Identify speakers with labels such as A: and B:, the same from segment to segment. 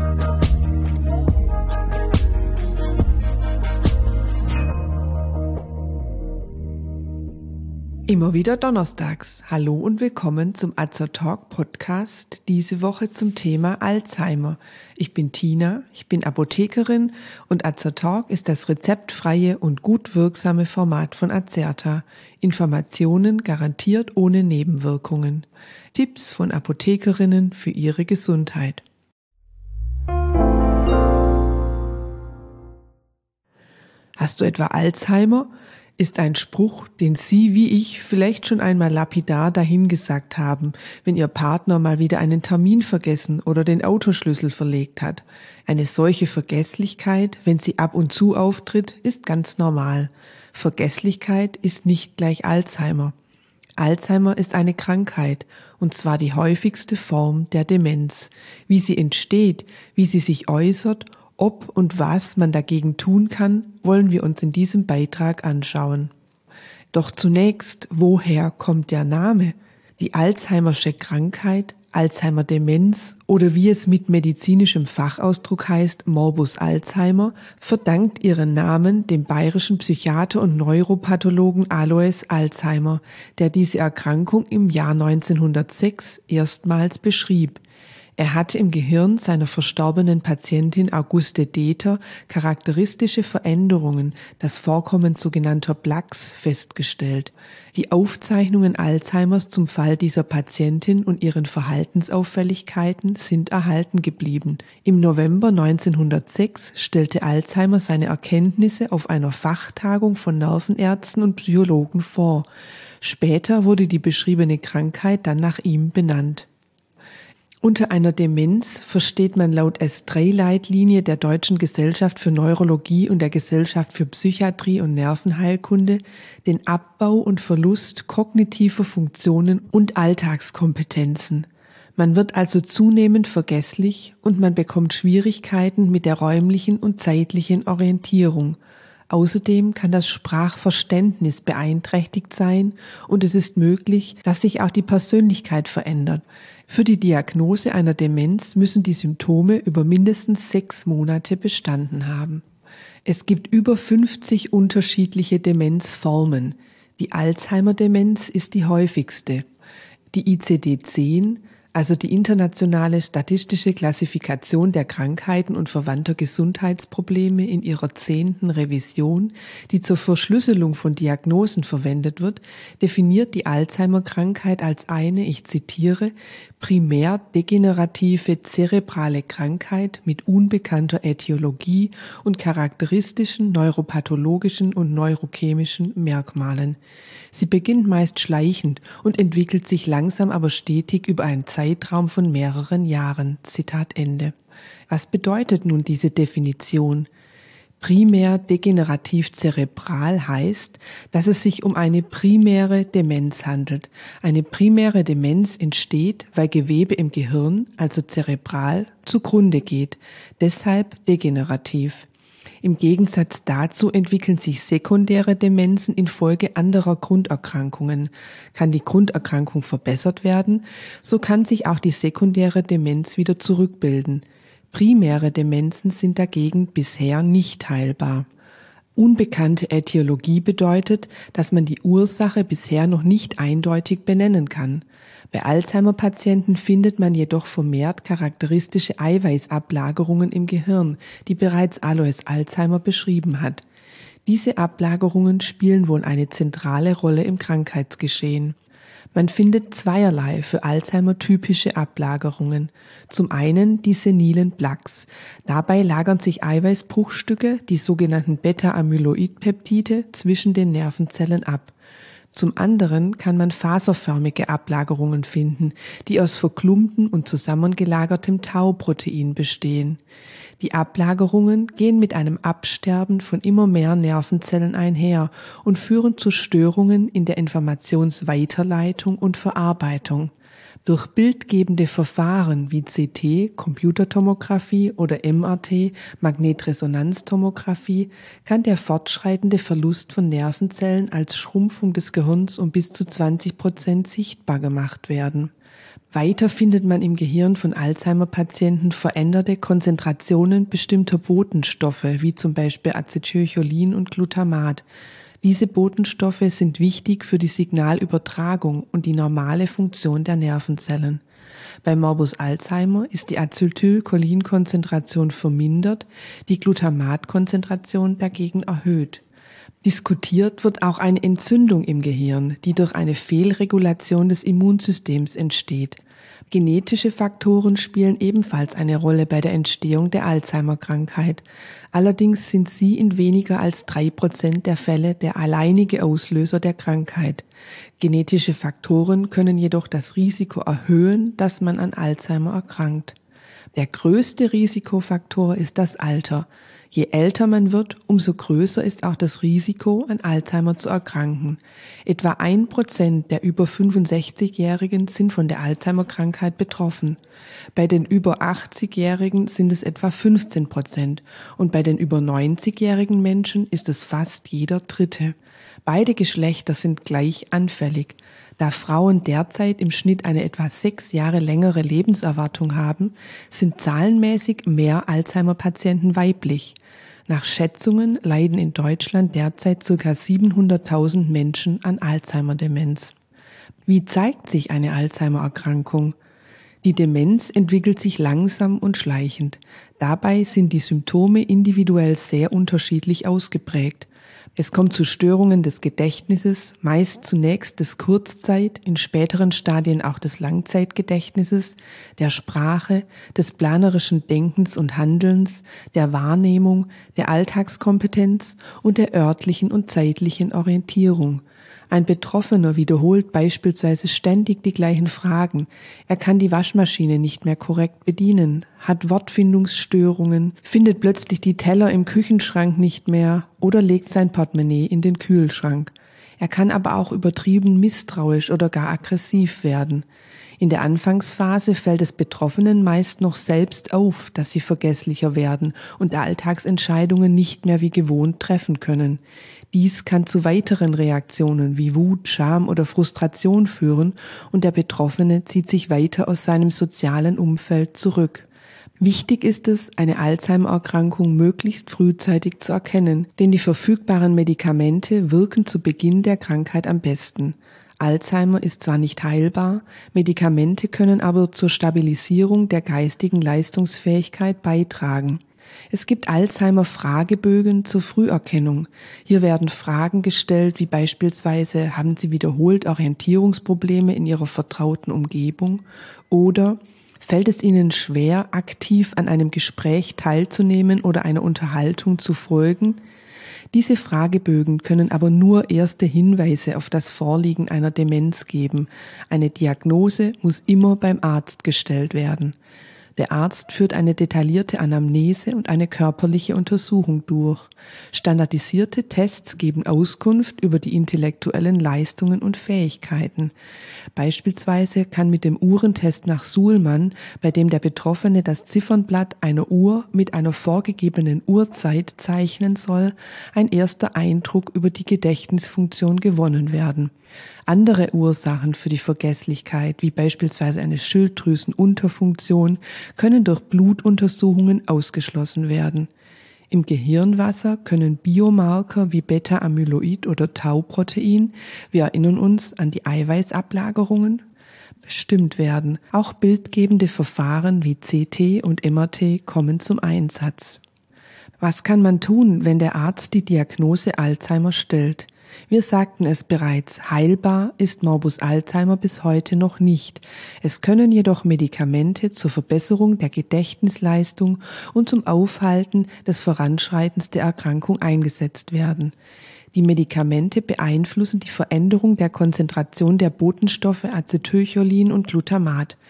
A: Immer wieder donnerstags. Hallo und willkommen zum Azertalk Podcast, diese Woche zum Thema Alzheimer. Ich bin Tina, ich bin Apothekerin und Azertalk ist das rezeptfreie und gut wirksame Format von Azerta. Informationen garantiert ohne Nebenwirkungen. Tipps von Apothekerinnen für ihre Gesundheit. Hast du etwa Alzheimer? Ist ein Spruch, den Sie wie ich vielleicht schon einmal lapidar dahingesagt haben, wenn Ihr Partner mal wieder einen Termin vergessen oder den Autoschlüssel verlegt hat. Eine solche Vergesslichkeit, wenn sie ab und zu auftritt, ist ganz normal. Vergesslichkeit ist nicht gleich Alzheimer. Alzheimer ist eine Krankheit, und zwar die häufigste Form der Demenz. Wie sie entsteht, wie sie sich äußert, ob und was man dagegen tun kann, wollen wir uns in diesem Beitrag anschauen. Doch zunächst, woher kommt der Name? Die Alzheimersche Krankheit, Alzheimer-Demenz oder wie es mit medizinischem Fachausdruck heißt, Morbus Alzheimer, verdankt ihren Namen dem bayerischen Psychiater und Neuropathologen Alois Alzheimer, der diese Erkrankung im Jahr 1906 erstmals beschrieb. Er hatte im Gehirn seiner verstorbenen Patientin Auguste Deter charakteristische Veränderungen, das Vorkommen sogenannter Plaques, festgestellt. Die Aufzeichnungen Alzheimers zum Fall dieser Patientin und ihren Verhaltensauffälligkeiten sind erhalten geblieben. Im November 1906 stellte Alzheimer seine Erkenntnisse auf einer Fachtagung von Nervenärzten und Psychologen vor. Später wurde die beschriebene Krankheit dann nach ihm benannt. Unter einer Demenz versteht man laut S3-Leitlinie der Deutschen Gesellschaft für Neurologie und der Gesellschaft für Psychiatrie und Nervenheilkunde den Abbau und Verlust kognitiver Funktionen und Alltagskompetenzen. Man wird also zunehmend vergesslich und man bekommt Schwierigkeiten mit der räumlichen und zeitlichen Orientierung. Außerdem kann das Sprachverständnis beeinträchtigt sein und es ist möglich, dass sich auch die Persönlichkeit verändert. Für die Diagnose einer Demenz müssen die Symptome über mindestens 6 Monate bestanden haben. Es gibt über 50 unterschiedliche Demenzformen. Die Alzheimer-Demenz ist die häufigste. Die ICD-10, also die internationale statistische Klassifikation der Krankheiten und verwandter Gesundheitsprobleme in ihrer 10. Revision, die zur Verschlüsselung von Diagnosen verwendet wird, definiert die Alzheimer-Krankheit als eine, ich zitiere, primär degenerative zerebrale Krankheit mit unbekannter Ätiologie und charakteristischen neuropathologischen und neurochemischen Merkmalen. Sie beginnt meist schleichend und entwickelt sich langsam aber stetig über einen Zeitraum von mehreren Jahren. Zitat Ende. Was bedeutet nun diese Definition? Primär degenerativ zerebral heißt, dass es sich um eine primäre Demenz handelt. Eine primäre Demenz entsteht, weil Gewebe im Gehirn, also zerebral, zugrunde geht, deshalb degenerativ. Im Gegensatz dazu entwickeln sich sekundäre Demenzen infolge anderer Grunderkrankungen. Kann die Grunderkrankung verbessert werden, so kann sich auch die sekundäre Demenz wieder zurückbilden. Primäre Demenzen sind dagegen bisher nicht heilbar. Unbekannte Ätiologie bedeutet, dass man die Ursache bisher noch nicht eindeutig benennen kann. Bei Alzheimer-Patienten findet man jedoch vermehrt charakteristische Eiweißablagerungen im Gehirn, die bereits Alois Alzheimer beschrieben hat. Diese Ablagerungen spielen wohl eine zentrale Rolle im Krankheitsgeschehen. Man findet zweierlei für Alzheimer typische Ablagerungen. Zum einen die senilen Plaques. Dabei lagern sich Eiweißbruchstücke, die sogenannten Beta-Amyloid-Peptide, zwischen den Nervenzellen ab. Zum anderen kann man faserförmige Ablagerungen finden, die aus verklumptem und zusammengelagertem Tau-Protein bestehen. Die Ablagerungen gehen mit einem Absterben von immer mehr Nervenzellen einher und führen zu Störungen in der Informationsweiterleitung und Verarbeitung. Durch bildgebende Verfahren wie CT, Computertomographie oder MRT, Magnetresonanztomographie, kann der fortschreitende Verlust von Nervenzellen als Schrumpfung des Gehirns um bis zu 20% sichtbar gemacht werden. Weiter findet man im Gehirn von Alzheimer-Patienten veränderte Konzentrationen bestimmter Botenstoffe, wie zum Beispiel Acetylcholin und Glutamat. Diese Botenstoffe sind wichtig für die Signalübertragung und die normale Funktion der Nervenzellen. Bei Morbus Alzheimer ist die Acetylcholinkonzentration vermindert, die Glutamatkonzentration dagegen erhöht. Diskutiert wird auch eine Entzündung im Gehirn, die durch eine Fehlregulation des Immunsystems entsteht. Genetische Faktoren spielen ebenfalls eine Rolle bei der Entstehung der Alzheimer-Krankheit. Allerdings sind sie in weniger als 3% der Fälle der alleinige Auslöser der Krankheit. Genetische Faktoren können jedoch das Risiko erhöhen, dass man an Alzheimer erkrankt. Der größte Risikofaktor ist das Alter. Je älter man wird, umso größer ist auch das Risiko, an Alzheimer zu erkranken. Etwa 1% der über 65-Jährigen sind von der Alzheimer-Krankheit betroffen. Bei den über 80-Jährigen sind es etwa 15% und bei den über 90-jährigen Menschen ist es fast jeder Dritte. Beide Geschlechter sind gleich anfällig. Da Frauen derzeit im Schnitt eine etwa 6 Jahre längere Lebenserwartung haben, sind zahlenmäßig mehr Alzheimer-Patienten weiblich. Nach Schätzungen leiden in Deutschland derzeit ca. 700.000 Menschen an Alzheimer-Demenz. Wie zeigt sich eine Alzheimer-Erkrankung? Die Demenz entwickelt sich langsam und schleichend. Dabei sind die Symptome individuell sehr unterschiedlich ausgeprägt. Es kommt zu Störungen des Gedächtnisses, meist zunächst des Kurzzeit-, in späteren Stadien auch des Langzeitgedächtnisses, der Sprache, des planerischen Denkens und Handelns, der Wahrnehmung, der Alltagskompetenz und der örtlichen und zeitlichen Orientierung. Ein Betroffener wiederholt beispielsweise ständig die gleichen Fragen. Er kann die Waschmaschine nicht mehr korrekt bedienen, hat Wortfindungsstörungen, findet plötzlich die Teller im Küchenschrank nicht mehr oder legt sein Portemonnaie in den Kühlschrank. Er kann aber auch übertrieben misstrauisch oder gar aggressiv werden. In der Anfangsphase fällt es Betroffenen meist noch selbst auf, dass sie vergesslicher werden und Alltagsentscheidungen nicht mehr wie gewohnt treffen können. Dies kann zu weiteren Reaktionen wie Wut, Scham oder Frustration führen und der Betroffene zieht sich weiter aus seinem sozialen Umfeld zurück. Wichtig ist es, eine Alzheimer-Erkrankung möglichst frühzeitig zu erkennen, denn die verfügbaren Medikamente wirken zu Beginn der Krankheit am besten. Alzheimer ist zwar nicht heilbar, Medikamente können aber zur Stabilisierung der geistigen Leistungsfähigkeit beitragen. Es gibt Alzheimer-Fragebögen zur Früherkennung. Hier werden Fragen gestellt, wie beispielsweise: Haben Sie wiederholt Orientierungsprobleme in Ihrer vertrauten Umgebung? Oder: Fällt es Ihnen schwer, aktiv an einem Gespräch teilzunehmen oder einer Unterhaltung zu folgen? Diese Fragebögen können aber nur erste Hinweise auf das Vorliegen einer Demenz geben. Eine Diagnose muss immer beim Arzt gestellt werden. Der Arzt führt eine detaillierte Anamnese und eine körperliche Untersuchung durch. Standardisierte Tests geben Auskunft über die intellektuellen Leistungen und Fähigkeiten. Beispielsweise kann mit dem Uhrentest nach Suhlmann, bei dem der Betroffene das Ziffernblatt einer Uhr mit einer vorgegebenen Uhrzeit zeichnen soll, ein erster Eindruck über die Gedächtnisfunktion gewonnen werden. Andere Ursachen für die Vergesslichkeit, wie beispielsweise eine Schilddrüsenunterfunktion, können durch Blutuntersuchungen ausgeschlossen werden. Im Gehirnwasser können Biomarker wie Beta-Amyloid oder Tau-Protein, wir erinnern uns an die Eiweißablagerungen, bestimmt werden. Auch bildgebende Verfahren wie CT und MRT kommen zum Einsatz. Was kann man tun, wenn der Arzt die Diagnose Alzheimer stellt? Wir sagten es bereits, heilbar ist Morbus Alzheimer bis heute noch nicht. Es können jedoch Medikamente zur Verbesserung der Gedächtnisleistung und zum Aufhalten des Voranschreitens der Erkrankung eingesetzt werden. Die Medikamente beeinflussen die Veränderung der Konzentration der Botenstoffe Acetylcholin und Glutamat.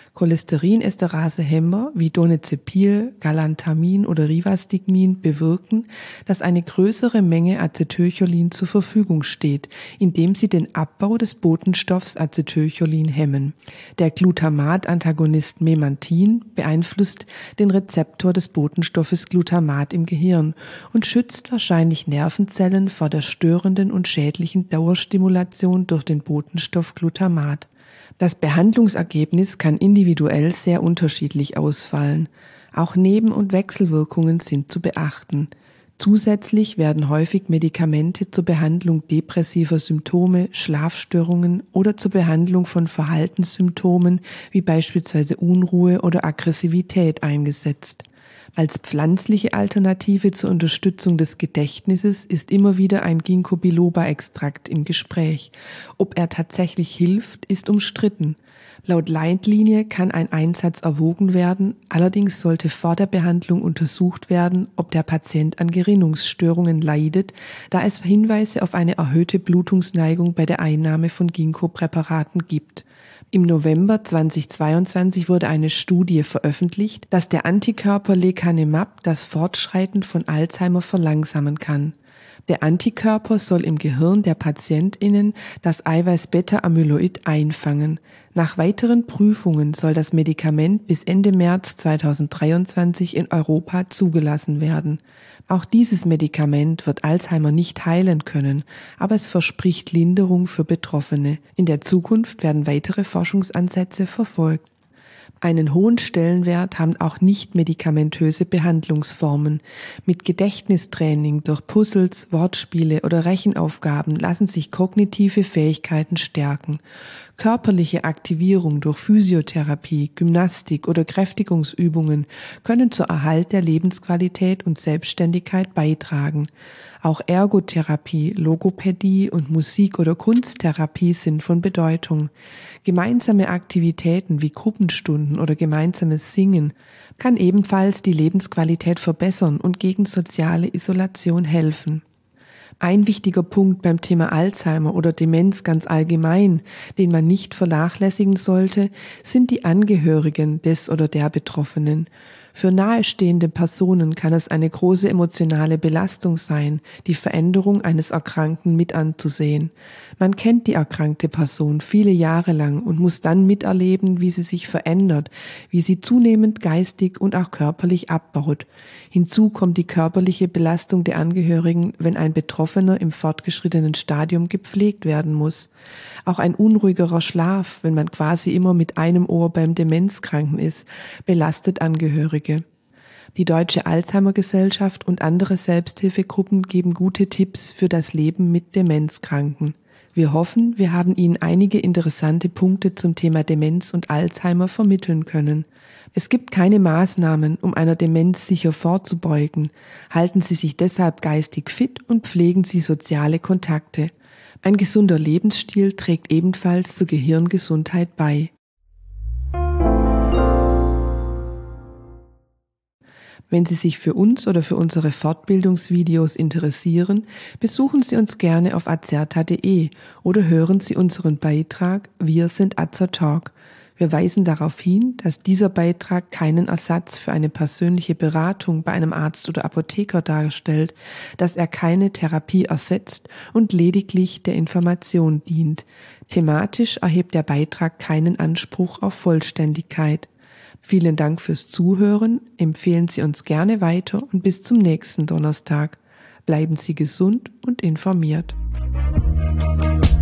A: Cholesterinesterase-Hemmer wie Donepezil, Galantamin oder Rivastigmin bewirken, dass eine größere Menge Acetylcholin zur Verfügung steht, indem sie den Abbau des Botenstoffs Acetylcholin hemmen. Der Glutamat-Antagonist Memantin beeinflusst den Rezeptor des Botenstoffes Glutamat im Gehirn und schützt wahrscheinlich Nervenzellen vor der störenden und schädlichen Dauerstimulation durch den Botenstoff Glutamat. Das Behandlungsergebnis kann individuell sehr unterschiedlich ausfallen. Auch Neben- und Wechselwirkungen sind zu beachten. Zusätzlich werden häufig Medikamente zur Behandlung depressiver Symptome, Schlafstörungen oder zur Behandlung von Verhaltenssymptomen wie beispielsweise Unruhe oder Aggressivität eingesetzt. Als pflanzliche Alternative zur Unterstützung des Gedächtnisses ist immer wieder ein Ginkgo biloba-Extrakt im Gespräch. Ob er tatsächlich hilft, ist umstritten. Laut Leitlinie kann ein Einsatz erwogen werden, allerdings sollte vor der Behandlung untersucht werden, ob der Patient an Gerinnungsstörungen leidet, da es Hinweise auf eine erhöhte Blutungsneigung bei der Einnahme von Ginkgo-Präparaten gibt. Im November 2022 wurde eine Studie veröffentlicht, dass der Antikörper Lecanemab das Fortschreiten von Alzheimer verlangsamen kann. Der Antikörper soll im Gehirn der PatientInnen das Eiweiß Beta-Amyloid einfangen. Nach weiteren Prüfungen soll das Medikament bis Ende März 2023 in Europa zugelassen werden. Auch dieses Medikament wird Alzheimer nicht heilen können, aber es verspricht Linderung für Betroffene. In der Zukunft werden weitere Forschungsansätze verfolgt. Einen hohen Stellenwert haben auch nicht-medikamentöse Behandlungsformen. Mit Gedächtnistraining durch Puzzles, Wortspiele oder Rechenaufgaben lassen sich kognitive Fähigkeiten stärken. Körperliche Aktivierung durch Physiotherapie, Gymnastik oder Kräftigungsübungen können zur Erhalt der Lebensqualität und Selbstständigkeit beitragen. Auch Ergotherapie, Logopädie und Musik- oder Kunsttherapie sind von Bedeutung. Gemeinsame Aktivitäten wie Gruppenstunden oder gemeinsames Singen kann ebenfalls die Lebensqualität verbessern und gegen soziale Isolation helfen. Ein wichtiger Punkt beim Thema Alzheimer oder Demenz ganz allgemein, den man nicht vernachlässigen sollte, sind die Angehörigen des oder der Betroffenen. Für nahestehende Personen kann es eine große emotionale Belastung sein, die Veränderung eines Erkrankten mit anzusehen. Man kennt die erkrankte Person viele Jahre lang und muss dann miterleben, wie sie sich verändert, wie sie zunehmend geistig und auch körperlich abbaut. Hinzu kommt die körperliche Belastung der Angehörigen, wenn ein Betroffener im fortgeschrittenen Stadium gepflegt werden muss. Auch ein unruhigerer Schlaf, wenn man quasi immer mit einem Ohr beim Demenzkranken ist, belastet Angehörige. Die Deutsche Alzheimer-Gesellschaft und andere Selbsthilfegruppen geben gute Tipps für das Leben mit Demenzkranken. Wir hoffen, wir haben Ihnen einige interessante Punkte zum Thema Demenz und Alzheimer vermitteln können. Es gibt keine Maßnahmen, um einer Demenz sicher vorzubeugen. Halten Sie sich deshalb geistig fit und pflegen Sie soziale Kontakte. Ein gesunder Lebensstil trägt ebenfalls zur Gehirngesundheit bei. Wenn Sie sich für uns oder für unsere Fortbildungsvideos interessieren, besuchen Sie uns gerne auf azerta.de oder hören Sie unseren Beitrag Wir sind Azertalk. Wir weisen darauf hin, dass dieser Beitrag keinen Ersatz für eine persönliche Beratung bei einem Arzt oder Apotheker darstellt, dass er keine Therapie ersetzt und lediglich der Information dient. Thematisch erhebt der Beitrag keinen Anspruch auf Vollständigkeit. Vielen Dank fürs Zuhören, empfehlen Sie uns gerne weiter und bis zum nächsten Donnerstag. Bleiben Sie gesund und informiert.